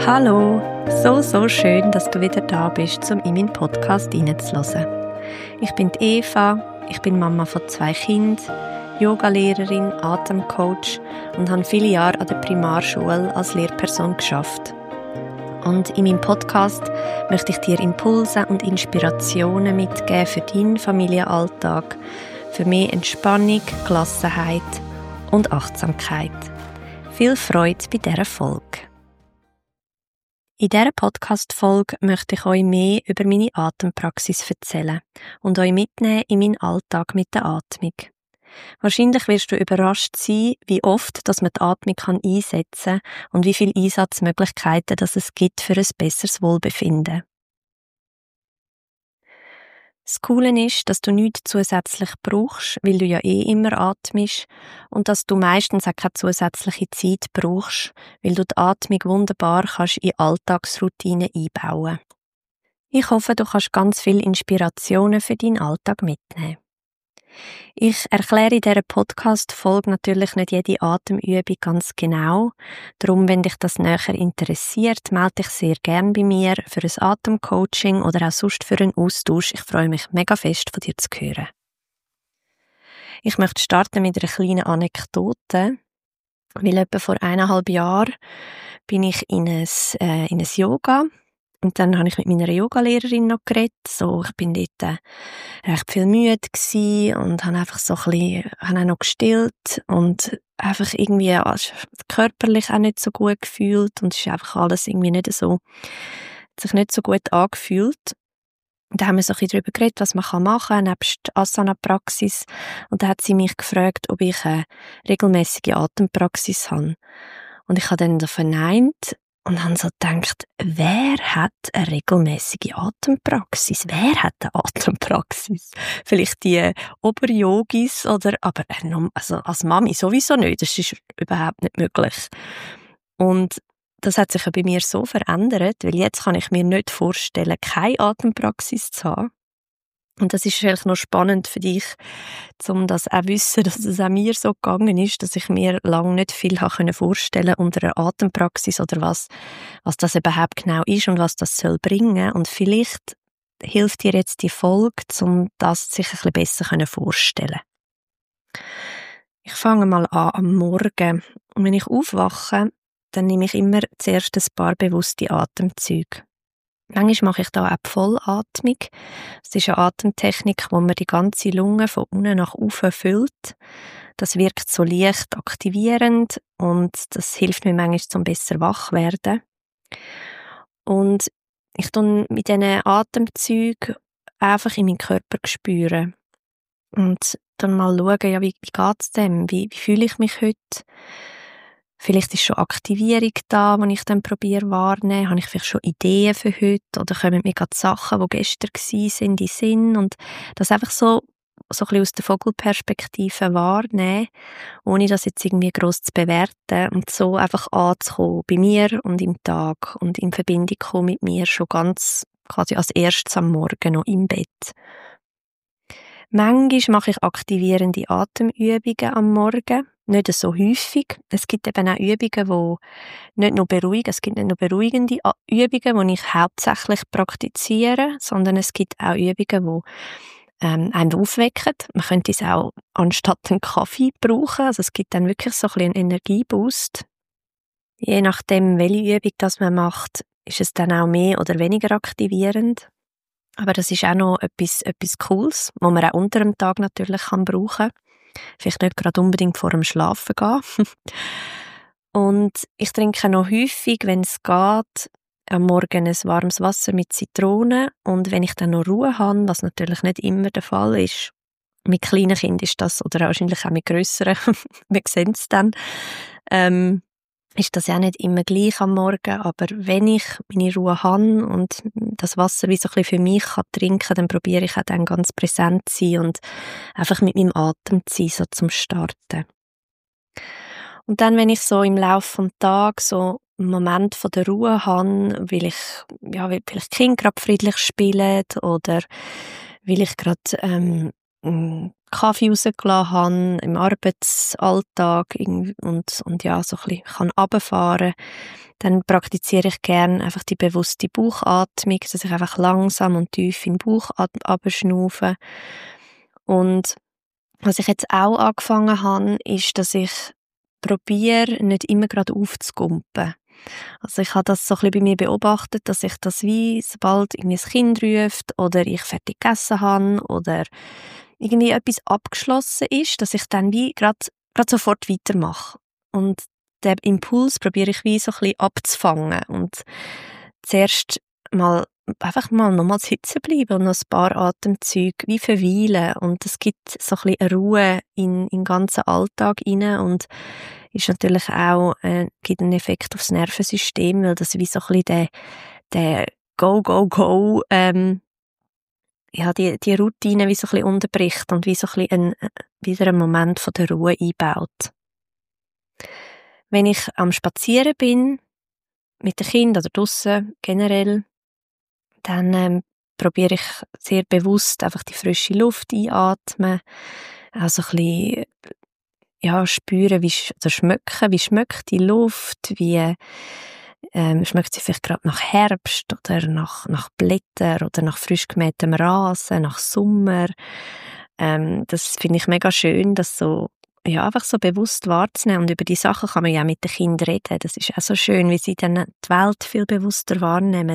Hallo, so schön, dass du wieder da bist, um in meinen Podcast hineinzuhören. Ich bin Eva, ich bin Mama von 2 Kindern, Yogalehrerin, Atemcoach und habe viele Jahre an der Primarschule als Lehrperson geschafft. Und in meinem Podcast möchte ich dir Impulse und Inspirationen mitgeben für deinen Familienalltag, für mehr Entspannung, Gelassenheit und Achtsamkeit. Viel Freude bei dieser Folge. In dieser Podcast-Folge möchte ich euch mehr über meine Atempraxis erzählen und euch mitnehmen in meinen Alltag mit der Atmung. Wahrscheinlich wirst du überrascht sein, wie oft dass man die Atmung einsetzen kann und wie viele Einsatzmöglichkeiten dass es gibt für ein besseres Wohlbefinden. Das Coole ist, dass du nichts zusätzlich brauchst, weil du ja immer atmest und dass du meistens auch keine zusätzliche Zeit brauchst, weil du die Atmung wunderbar kannst in Alltagsroutinen einbauen. Ich hoffe, du kannst ganz viele Inspirationen für deinen Alltag mitnehmen. Ich erkläre in dieser Podcast-Folge natürlich nicht jede Atemübung ganz genau. Darum, wenn dich das näher interessiert, melde dich sehr gerne bei mir für ein Atemcoaching oder auch sonst für einen Austausch. Ich freue mich mega fest, von dir zu hören. Ich möchte starten mit einer kleinen Anekdote, weil etwa vor 1,5 Jahren bin ich in ein Yoga. Und dann habe ich mit meiner Yogalehrerin noch geredet. So, ich bin dort recht viel müde gewesen und habe einfach so ein bisschen, habe auch noch gestillt und einfach irgendwie körperlich auch nicht so gut gefühlt und es ist einfach alles irgendwie nicht so, hat sich nicht so gut angefühlt. Und da haben wir so ein bisschen darüber geredet, was man machen kann, nebst Asana-Praxis. Und da hat sie mich gefragt, ob ich eine regelmäßige Atempraxis habe. Und ich habe dann so verneint und habe so gedacht, wer hat eine regelmäßige Atempraxis? Wer hat eine Atempraxis? Vielleicht die Oberyogis oder, aber also als Mami sowieso nicht. Das ist überhaupt nicht möglich. Und das hat sich ja bei mir so verändert, weil jetzt kann ich mir nicht vorstellen, keine Atempraxis zu haben. Und das ist vielleicht noch spannend für dich, um das auch zu wissen, dass es auch mir so gegangen ist, dass ich mir lange nicht viel vorstellen konnte unter einer Atempraxis oder was das überhaupt genau ist und was das soll bringen. Und vielleicht hilft dir jetzt die Folge, um das sich ein bisschen besser vorstellen. Ich fange mal an am Morgen. Und wenn ich aufwache, dann nehme ich immer zuerst ein paar bewusste Atemzüge. Manchmal mache ich da auch die Vollatmung. Das ist eine Atemtechnik, wo man die ganze Lunge von unten nach oben füllt. Das wirkt so leicht aktivierend und das hilft mir manchmal zum besser wach werden. Und ich tue mit diesen Atemzügen einfach in meinen Körper spüren und dann mal schauen, ja, wie geht's dem? Wie fühle ich mich heute? Vielleicht ist schon Aktivierung da, die ich dann probiere wahrzunehmen. Habe ich vielleicht schon Ideen für heute? Oder kommen mir gerade Sachen, die gestern waren, in den Sinn? Und das einfach so ein bisschen aus der Vogelperspektive wahrnehmen, ohne das jetzt irgendwie gross zu bewerten. Und so einfach anzukommen bei mir und im Tag und in Verbindung kommen mit mir schon ganz quasi als erstes am Morgen noch im Bett. Manchmal mache ich aktivierende Atemübungen am Morgen. Nicht so häufig. Es gibt eben auch Übungen, die nicht nur beruhigen. Es gibt nicht nur beruhigende Übungen, die ich hauptsächlich praktiziere, sondern es gibt auch Übungen, die einen aufwecken. Man könnte es auch anstatt einen Kaffee brauchen. Also es gibt dann wirklich so ein bisschen einen Energieboost. Je nachdem, welche Übung das man macht, ist es dann auch mehr oder weniger aktivierend. Aber das ist auch noch etwas Cooles, was man auch unter dem Tag natürlich brauchen kann. Vielleicht nicht gerade unbedingt vor dem Schlafen gehen. Und ich trinke noch häufig, wenn es geht, am Morgen ein warmes Wasser mit Zitrone. Und wenn ich dann noch Ruhe habe, was natürlich nicht immer der Fall ist, mit kleinen Kindern ist das, oder wahrscheinlich auch mit grösseren, wir sehen es dann, ist das ja nicht immer gleich am Morgen, aber wenn ich meine Ruhe habe und das Wasser wie so ein bisschen für mich trinken kann, dann probiere ich auch dann ganz präsent zu sein und einfach mit meinem Atem zu sein, so zum Starten. Und dann, wenn ich so im Laufe des Tages so einen Moment von der Ruhe habe, weil vielleicht die Kinder gerade friedlich spielen oder weil ich gerade Kaffee rausgelassen habe im Arbeitsalltag und ja, so ein bisschen kann runterfahren, dann praktiziere ich gerne einfach die bewusste Bauchatmung, dass ich einfach langsam und tief in den Bauch abschnaufe. Und was ich jetzt auch angefangen habe, ist, dass ich probiere, nicht immer gerade aufzukumpen. Also ich habe das so ein bisschen bei mir beobachtet, dass ich das wie, sobald irgendwie ein Kind ruft oder ich fertig gegessen habe oder irgendwie etwas abgeschlossen ist, dass ich dann wie gerade sofort weitermache. Und den Impuls probiere ich wie so ein bisschen abzufangen und zuerst mal einfach mal nochmal sitzen bleiben und noch ein paar Atemzüge wie verweilen. Und es gibt so ein bisschen eine Ruhe in den ganzen Alltag rein und ist natürlich auch, gibt einen Effekt aufs Nervensystem, weil das wie so ein bisschen der Go, Go, Go, ja, die Routine wie so ein bisschen unterbricht und wie so ein bisschen wieder einen Moment von der Ruhe einbaut. Wenn ich am Spazieren bin, mit den Kindern oder draussen generell, dann probiere ich sehr bewusst einfach die frische Luft einatmen, also ein bisschen, ja, spüren, oder schmecken, wie schmeckt die Luft, wie schmeckt sie vielleicht gerade nach Herbst oder nach Blättern oder nach frisch gemähtem Rasen, nach Sommer. Das finde ich mega schön, das so, ja, einfach so bewusst wahrzunehmen. Und über die Sachen kann man ja mit den Kindern reden. Das ist auch so schön, wie sie dann die Welt viel bewusster wahrnehmen.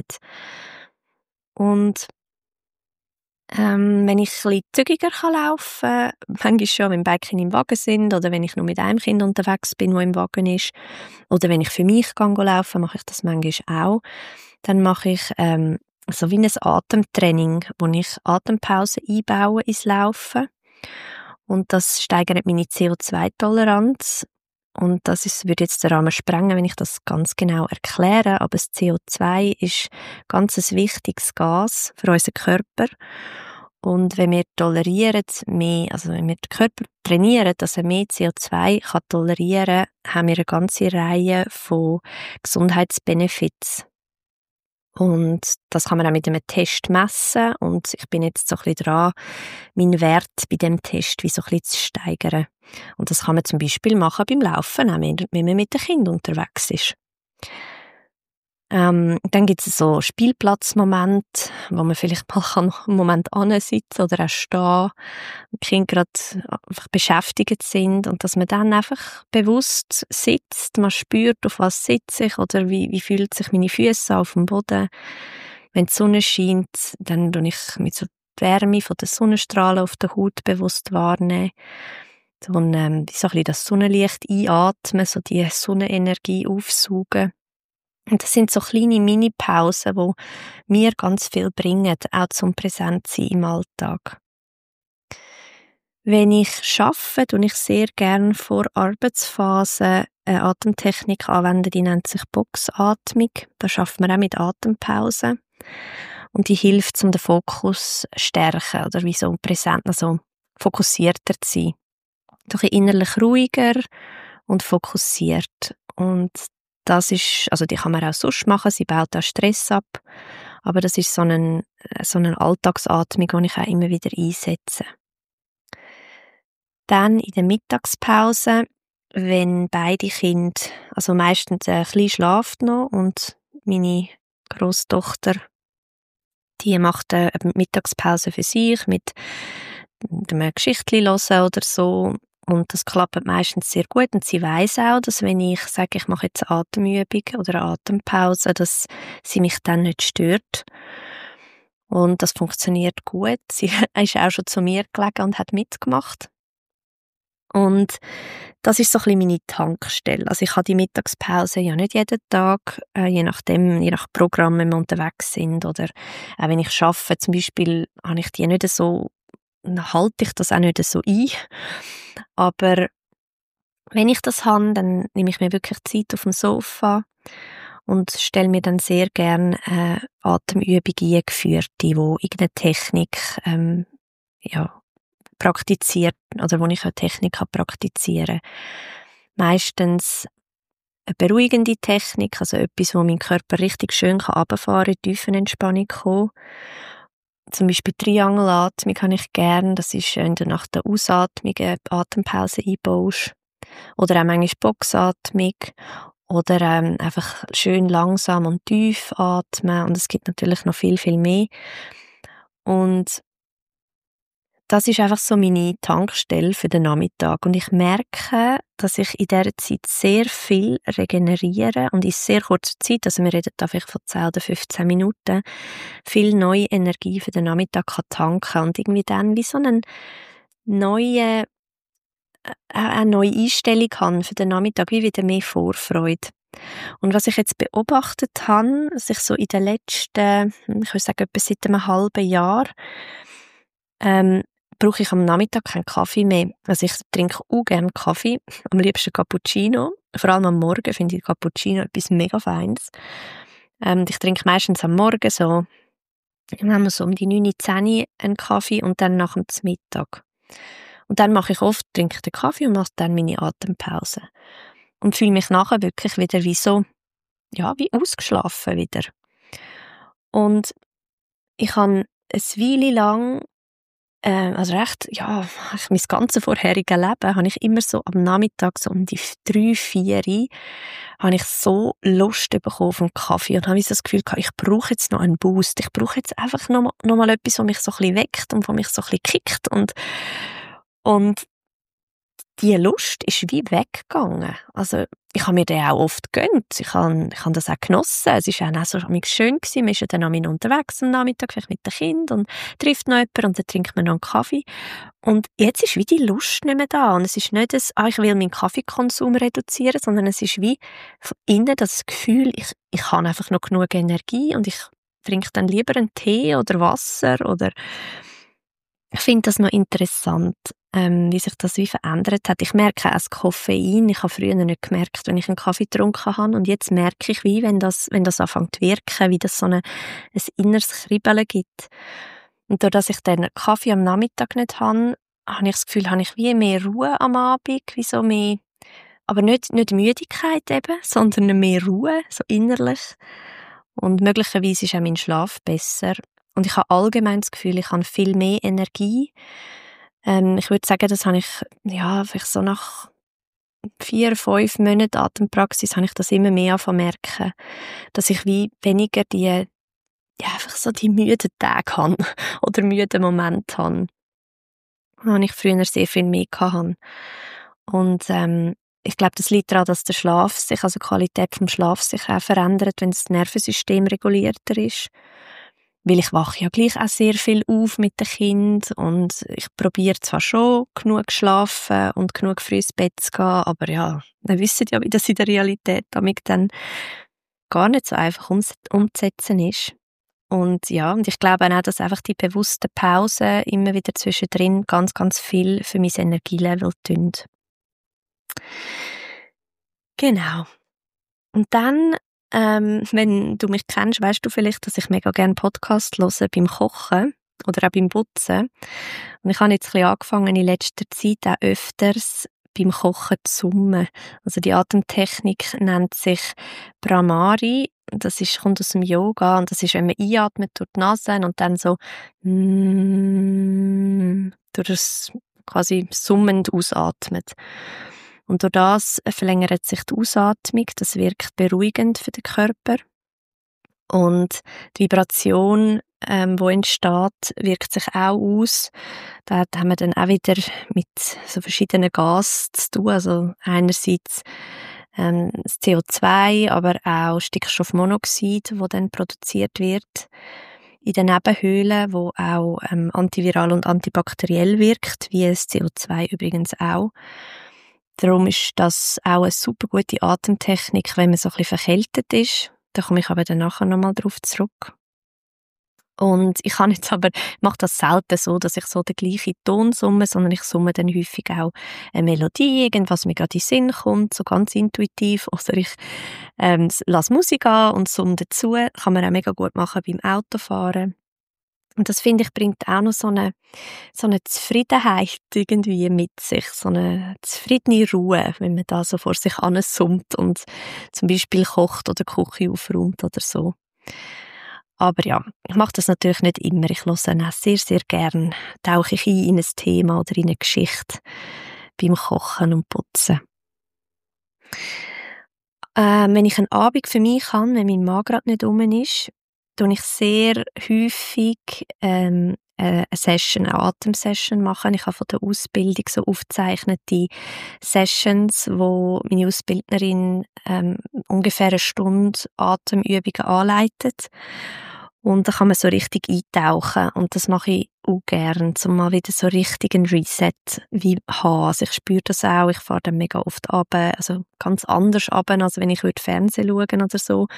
Und wenn ich ein bisschen zügiger laufen kann, manchmal schon, wenn Bäckchen im Wagen sind oder wenn ich nur mit einem Kind unterwegs bin, das im Wagen ist, oder wenn ich für mich laufen mache ich das manchmal auch, dann mache ich so wie ein Atemtraining, wo ich Atempausen einbaue ins Laufen. Und das steigert meine CO2-Toleranz. Und das würde jetzt den Rahmen sprengen, wenn ich das ganz genau erkläre. Aber das CO2 ist ganz ein wichtiges Gas für unseren Körper. Und wenn wir tolerieren mehr, also wenn wir den Körper trainieren, dass er mehr CO2 kann tolerieren, haben wir eine ganze Reihe von Gesundheitsbenefits. Und das kann man auch mit einem Test messen. Und ich bin jetzt so ein bisschen dran, meinen Wert bei dem Test wie so ein bisschen zu steigern. Und das kann man zum Beispiel machen beim Laufen, auch wenn man mit den Kindern unterwegs ist. Dann gibt es so Spielplatzmomente, wo man vielleicht mal einen Moment ansitzen oder auch stehen, die Kinder gerade einfach beschäftigt sind und dass man dann einfach bewusst sitzt, man spürt, auf was sitze ich oder wie fühlt sich meine Füße auf dem Boden. Wenn die Sonne scheint, dann tue ich mit so die Wärme von der Sonnenstrahlen auf der Haut bewusst wahrnehmen. Und so ein bisschen das Sonnenlicht einatmen, so die Sonnenenergie aufsaugen. Und das sind so kleine Mini-Pausen, die mir ganz viel bringen, auch zum Präsentsein im Alltag. Wenn ich arbeite, tue ich sehr gerne vor Arbeitsphase eine Atemtechnik anwenden, die nennt sich Boxatmung. Da schafft man auch mit Atempausen. Und die hilft, um den Fokus zu stärken oder wie so präsent, also fokussierter zu sein. Doch innerlich ruhiger und fokussiert. Und das ist, also die kann man auch sonst machen, sie baut auch Stress ab. Aber das ist so eine Alltagsatmung, die ich auch immer wieder einsetze. Dann in der Mittagspause, wenn beide Kinder, also meistens ein Kleiner schläft noch und meine Grosstochter, die macht eine Mittagspause für sich mit einem Geschichtchen hören oder so. Und das klappt meistens sehr gut. Und sie weiss auch, dass wenn ich sage, ich mache jetzt eine Atemübung oder eine Atempause, dass sie mich dann nicht stört. Und das funktioniert gut. Sie ist auch schon zu mir gelegen und hat mitgemacht. Und das ist so ein bisschen meine Tankstelle. Also ich habe die Mittagspause ja nicht jeden Tag, je nach Programm, wenn wir unterwegs sind oder auch wenn ich arbeite zum Beispiel, habe ich die nicht so, halte ich das auch nicht so ein. Aber wenn ich das habe, dann nehme ich mir wirklich Zeit auf dem Sofa und stelle mir dann sehr gerne Atemübungen eingeführte, wo irgendeine Technik praktiziert oder wo ich eine Technik praktizieren kann. Meistens eine beruhigende Technik, also etwas, wo mein Körper richtig schön runterfahren kann, in Tiefenentspannung kommen. zum Beispiel Triangelatmung habe ich gern. Das ist, wenn du nach der Ausatmung eine Atempause einbaust. Oder auch manchmal Boxatmung. Oder einfach schön langsam und tief atmen. Und es gibt natürlich noch viel, viel mehr. Und das ist einfach so meine Tankstelle für den Nachmittag. Und ich merke, dass ich in dieser Zeit sehr viel regeneriere und in sehr kurzer Zeit, also wir reden da vielleicht von 10 oder 15 Minuten, viel neue Energie für den Nachmittag kann tanken und irgendwie dann wie so neue, eine neue Einstellung habe für den Nachmittag, wie wieder mehr Vorfreude. Und was ich jetzt beobachtet habe, dass ich so in den letzten, ich würde sagen, etwa seit einem halben Jahr, brauche ich am Nachmittag keinen Kaffee mehr. Also ich trinke auch gerne Kaffee, am liebsten Cappuccino. Vor allem am Morgen finde ich Cappuccino etwas mega Feines. Ich trinke meistens am Morgen so, dann haben wir so um die 9, 10 einen Kaffee und dann nach dem Mittag. Und dann trinke ich den Kaffee und mache dann meine Atempause. Und fühle mich nachher wirklich wieder wie so, ja, wie ausgeschlafen wieder. Und ich habe eine Weile lang also recht, ja, mein ganzes vorherige Leben habe ich immer so am Nachmittag, so um die 3, 4 habe ich so Lust bekommen auf einen Kaffee und habe so das Gefühl gehabt, ich brauche jetzt noch einen Boost. Ich brauche jetzt einfach noch mal etwas, was mich so ein bisschen weckt und was mich so ein bisschen kickt und die Lust ist wie weggegangen. Also, ich habe mir den auch oft gegönnt. Ich habe das auch genossen. Es war auch so schön gewesen. Man ist ja dann auch unterwegs am Nachmittag, vielleicht mit dem Kind und trifft noch jemanden und dann trinkt man noch einen Kaffee. Und jetzt ist wie die Lust nicht mehr da. Und es ist nicht ich will meinen Kaffeekonsum reduzieren, sondern es ist wie von innen das Gefühl, ich habe einfach noch genug Energie und ich trinke dann lieber einen Tee oder Wasser oder ich finde das noch interessant, wie sich das wie verändert hat. Ich merke auch das Koffein. Ich habe früher nicht gemerkt, wenn ich einen Kaffee getrunken habe. Und jetzt merke ich, wie, wenn das anfängt zu wirken, wie das so ein inneres Kribbeln gibt. Und dadurch, dass ich dann Kaffee am Nachmittag nicht habe ich das Gefühl, habe ich wie mehr Ruhe am Abend, wie so mehr, aber nicht Müdigkeit eben, sondern mehr Ruhe, so innerlich. Und möglicherweise ist auch mein Schlaf besser. Und ich habe allgemein das Gefühl, ich habe viel mehr Energie. Ich würde sagen, das habe ich, ja, vielleicht so nach 4, 5 Monaten Atempraxis habe ich das immer mehr merken, dass ich wie weniger einfach so die müden Tage habe oder müden Momente habe. Habe ich früher sehr viel mehr hatte. Und ich glaube, das liegt daran, dass der Schlaf sich, also die Qualität vom Schlaf sich auch verändert, wenn das Nervensystem regulierter ist. Weil ich wache ja gleich auch sehr viel auf mit dem Kind und ich probiere zwar schon, genug zu schlafen und genug früh ins Bett zu gehen, aber ja, wir wissen ja, wie das in der Realität damit dann gar nicht so einfach umzusetzen ist. Und ja, und ich glaube auch, dass einfach die bewussten Pausen immer wieder zwischendrin ganz, ganz viel für mein Energielevel tun. Genau. Und dann, wenn du mich kennst, weißt du vielleicht, dass ich mega gerne Podcasts höre beim Kochen oder auch beim Putzen. Und ich habe jetzt ein bisschen angefangen, in letzter Zeit auch öfters beim Kochen zu summen. Also die Atemtechnik nennt sich Bhramari. Kommt aus dem Yoga und das ist, wenn man einatmet durch die Nase und dann so durch das quasi summend ausatmet. Und durch das verlängert sich die Ausatmung, das wirkt beruhigend für den Körper. Und die Vibration, die entsteht, wirkt sich auch aus. Da haben wir dann auch wieder mit so verschiedenen Gasen zu tun. Also einerseits das CO2, aber auch Stickstoffmonoxid, das dann produziert wird in den Nebenhöhlen, wo auch antiviral und antibakteriell wirkt, wie das CO2 übrigens auch. Darum ist das auch eine super gute Atemtechnik, wenn man so ein bisschen verkältet ist. Da komme ich aber dann nachher nochmal drauf zurück. Und ich mache das selten so, dass ich so den gleichen Ton summe, sondern ich summe dann häufig auch eine Melodie, irgendwas mir gerade in den Sinn kommt, so ganz intuitiv. Oder ich lasse Musik an und summe dazu. Kann man auch mega gut machen beim Autofahren. Und das, finde ich, bringt auch noch so eine Zufriedenheit irgendwie mit sich, so eine zufriedene Ruhe, wenn man da so vor sich hin summt und zum Beispiel kocht oder die Küche aufräumt oder so. Aber ja, ich mache das natürlich nicht immer. Ich höre dann auch sehr, sehr gern, tauche ich ein ein Thema oder in eine Geschichte beim Kochen und Putzen. Wenn ich einen Abend für mich habe, wenn mein Mann gerade nicht rum ist, tue ich sehr häufig eine Session, eine Atemsession machen. Ich habe von der Ausbildung so aufgezeichnete Sessions, wo meine Ausbildnerin ungefähr 1 Stunde Atemübungen anleitet. Und da kann man so richtig eintauchen. Und das mache ich auch gern, um mal wieder so richtig einen Reset wie haben. Also ich spüre das auch, ich fahre dann mega oft runter, also ganz anders runter, als wenn ich Fernsehen schauen oder so.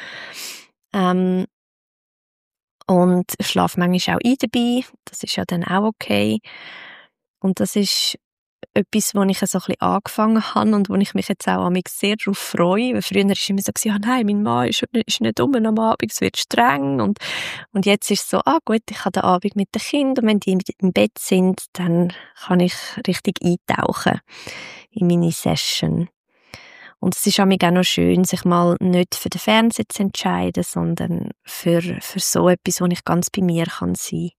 Und ich schlafe manchmal auch ein dabei, das ist ja dann auch okay. Und das ist etwas, wo ich so ein bisschen angefangen habe und wo ich mich jetzt auch sehr darauf freue. Weil früher war es immer so, nein, mein Mann ist nicht am Abend, es wird streng. Und jetzt ist es so, gut, ich habe den Abend mit den Kindern und wenn die im Bett sind, dann kann ich richtig eintauchen in meine Session. Und es ist auch noch schön, sich mal nicht für den Fernseher zu entscheiden, sondern für so etwas, wo ich ganz bei mir kann sein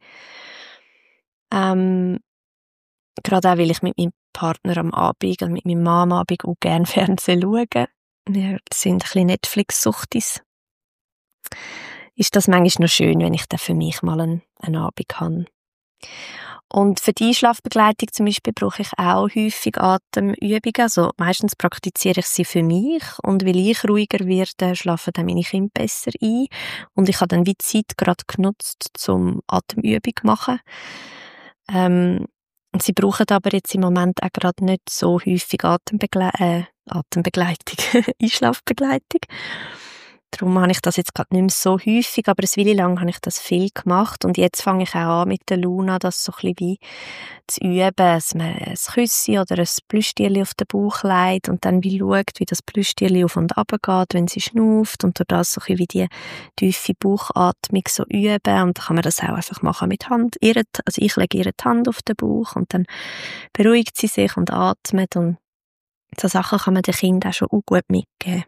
kann. Gerade auch, weil ich mit meinem Partner am Abend und mit meinem Mann am Abend auch gerne Fernsehen schaue. Wir sind ein bisschen Netflix-Suchtis. Ist das manchmal noch schön, wenn ich dann für mich mal einen Abend habe. Und für die Einschlafbegleitung zum Beispiel brauche ich auch häufig Atemübungen. Also meistens praktiziere ich sie für mich und weil ich ruhiger werde, schlafen dann meine Kinder besser ein. Und ich habe dann wie Zeit gerade genutzt, zum Atemübung zu machen. Und sie brauchen aber jetzt im Moment auch gerade nicht so häufig Atembegleitung, Einschlafbegleitung. Darum habe ich das jetzt gerade nicht mehr so häufig, aber eine Weile lang habe ich das viel gemacht und jetzt fange ich auch an mit der Luna, das so ein bisschen wie zu üben, dass man ein Küsschen oder ein Plüschtierchen auf den Bauch legt und dann wie schaut, wie das Plüschtierchen auf und runter geht, wenn sie schnauft und durch das so ein bisschen wie die tiefe Bauchatmung so üben und dann kann man das auch einfach machen mit Hand. Also ich lege ihr die Hand auf den Bauch und dann beruhigt sie sich und atmet und so Sachen kann man den Kindern auch schon gut mitgeben.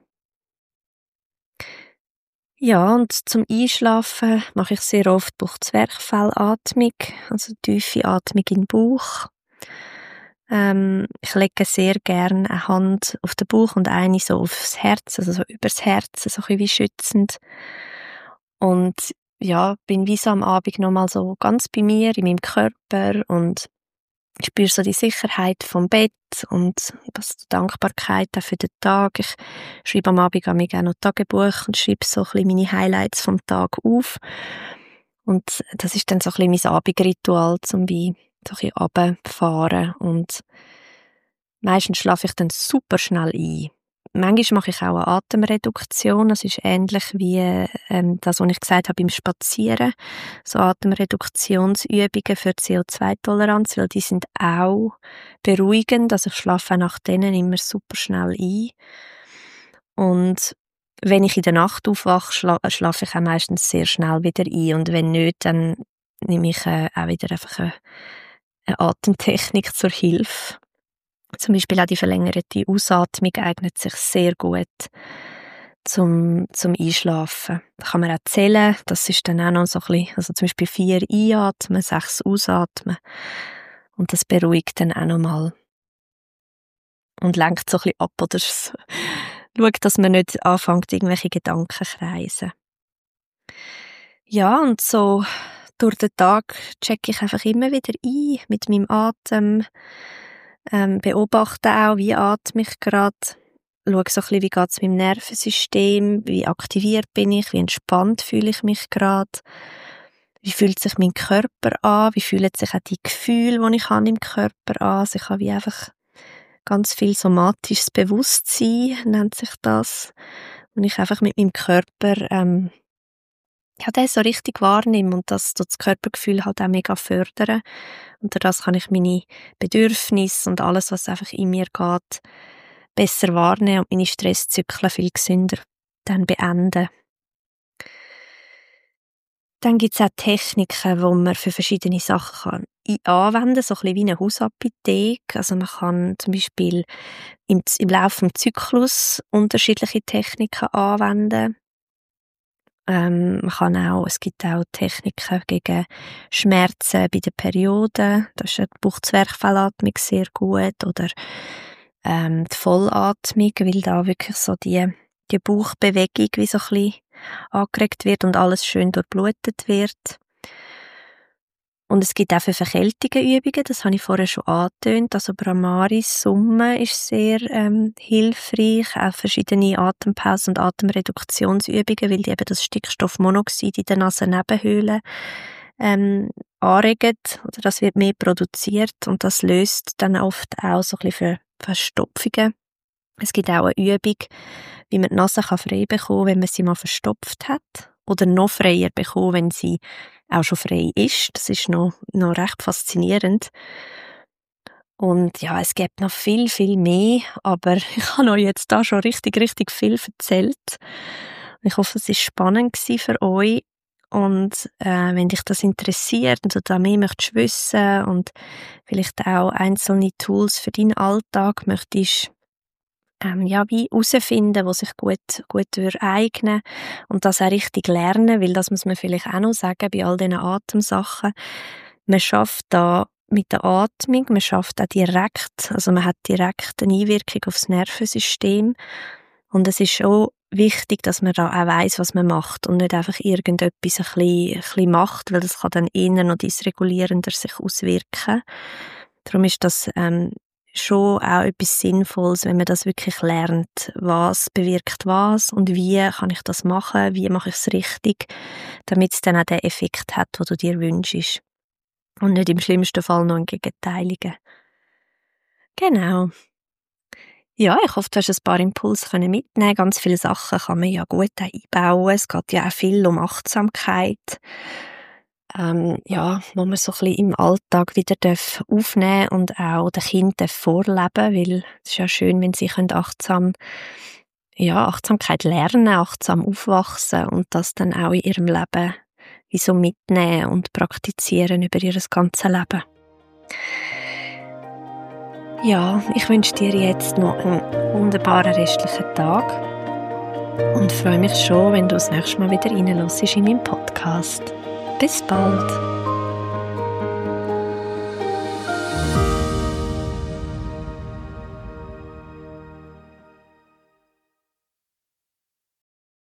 Ja, und zum Einschlafen mache ich sehr oft Bauch-Zwerchfellatmung, also tiefe Atmung in den Bauch. Ich lege sehr gerne eine Hand auf den Bauch und eine so aufs Herz, also so übers Herz, so ein bisschen wie schützend. Und ja, bin wie so am Abend nochmal so ganz bei mir, in meinem Körper und ich spüre so die Sicherheit vom Bett und die Dankbarkeit auch für den Tag. Ich schreibe am Abend auch noch Tagebuch und schreibe so ein bisschen meine Highlights vom Tag auf. Und das ist dann so ein bisschen mein Abendritual, um wie so ein bisschen runterzufahren. Und meistens schlafe ich dann super schnell ein. Manchmal mache ich auch eine Atemreduktion. Das ist ähnlich wie das, was ich gesagt habe beim Spazieren. So Atemreduktionsübungen für CO2-Toleranz, weil die sind auch beruhigend. Also ich schlafe auch nach denen immer super schnell ein. Und wenn ich in der Nacht aufwache, schlafe ich auch meistens sehr schnell wieder ein. Und wenn nicht, dann nehme ich auch wieder einfach eine Atemtechnik zur Hilfe. Zum Beispiel auch die verlängerte Ausatmung eignet sich sehr gut zum Einschlafen. Da kann man auch zählen, das ist dann auch noch so ein bisschen, also zum Beispiel 4 einatmen, 6 ausatmen und das beruhigt dann auch nochmal und lenkt so ein bisschen ab oder schaut, dass man nicht anfängt, irgendwelche Gedanken kreisen. Ja, und so durch den Tag checke ich einfach immer wieder ein mit meinem Atem, beobachte auch, wie atme ich gerade, schaue so ein bisschen, wie geht es meinem Nervensystem, wie aktiviert bin ich, wie entspannt fühle ich mich gerade, wie fühlt sich mein Körper an, wie fühlen sich auch die Gefühle, die ich habe im Körper an. Also ich habe wie einfach ganz viel somatisches Bewusstsein, nennt sich das, und ich einfach mit meinem Körper den so richtig wahrnehme und das tut das Körpergefühl halt auch mega fördern. Und durch das kann ich meine Bedürfnisse und alles, was einfach in mir geht, besser wahrnehmen und meine Stresszyklen viel gesünder dann beenden. Dann gibt es auch Techniken, die man für verschiedene Sachen anwenden kann, so ein bisschen wie eine Hausapotheke. Also man kann zum Beispiel im Laufe des Zyklus unterschiedliche Techniken anwenden. Es gibt auch Techniken gegen Schmerzen bei der Periode. Da ist die Bauchzwerchfellatmung sehr gut. Oder die Vollatmung, weil da wirklich so die Bauchbewegung wie so ein bisschen angeregt wird und alles schön durchblutet wird. Und es gibt auch für Verkältungen Übungen, das habe ich vorher schon angetönt. Also Brahmaris Summen ist sehr hilfreich, auch verschiedene Atempausen und Atemreduktionsübungen, weil die eben das Stickstoffmonoxid in den Nasennebenhöhlen anregen, oder das wird mehr produziert und das löst dann oft auch so ein bisschen für Verstopfungen. Es gibt auch eine Übung, wie man die Nase frei bekommen kann, wenn man sie mal verstopft hat. Oder noch freier bekommen, wenn sie auch schon frei ist. Das ist noch recht faszinierend. Und ja, es gibt noch viel, viel mehr, aber ich habe euch jetzt da schon richtig, richtig viel erzählt. Ich hoffe, es war spannend für euch. Und wenn dich das interessiert und du da mehr möchtest wissen und vielleicht auch einzelne Tools für deinen Alltag möchtest wie herausfinden, was sich gut eignen und das auch richtig lernen, weil das muss man vielleicht auch noch sagen, bei all diesen Atemsachen. Man schafft da mit der Atmung, man schafft auch direkt, also man hat direkt eine Einwirkung aufs Nervensystem und es ist schon wichtig, dass man da auch weiss, was man macht und nicht einfach irgendetwas ein bisschen macht, weil das kann dann eher noch dysregulierender sich auswirken. Darum ist das schon auch etwas Sinnvolles, wenn man das wirklich lernt, was bewirkt was und wie kann ich das machen, wie mache ich es richtig, damit es dann auch den Effekt hat, den du dir wünschst. Und nicht im schlimmsten Fall noch einen gegenteiligen. Genau. Ja, ich hoffe, du hast ein paar Impulse mitnehmen. Ganz viele Sachen kann man ja gut einbauen. Es geht ja auch viel um Achtsamkeit. Wo man so ein bisschen im Alltag wieder aufnehmen und auch den Kindern vorleben, weil es ist ja schön, wenn sie Achtsamkeit lernen, achtsam aufwachsen und das dann auch in ihrem Leben wie so mitnehmen und praktizieren über ihr ganzes Leben. Ja, ich wünsche dir jetzt noch einen wunderbaren restlichen Tag und freue mich schon, wenn du das nächste Mal wieder reinhörst in meinem Podcast. Bis bald!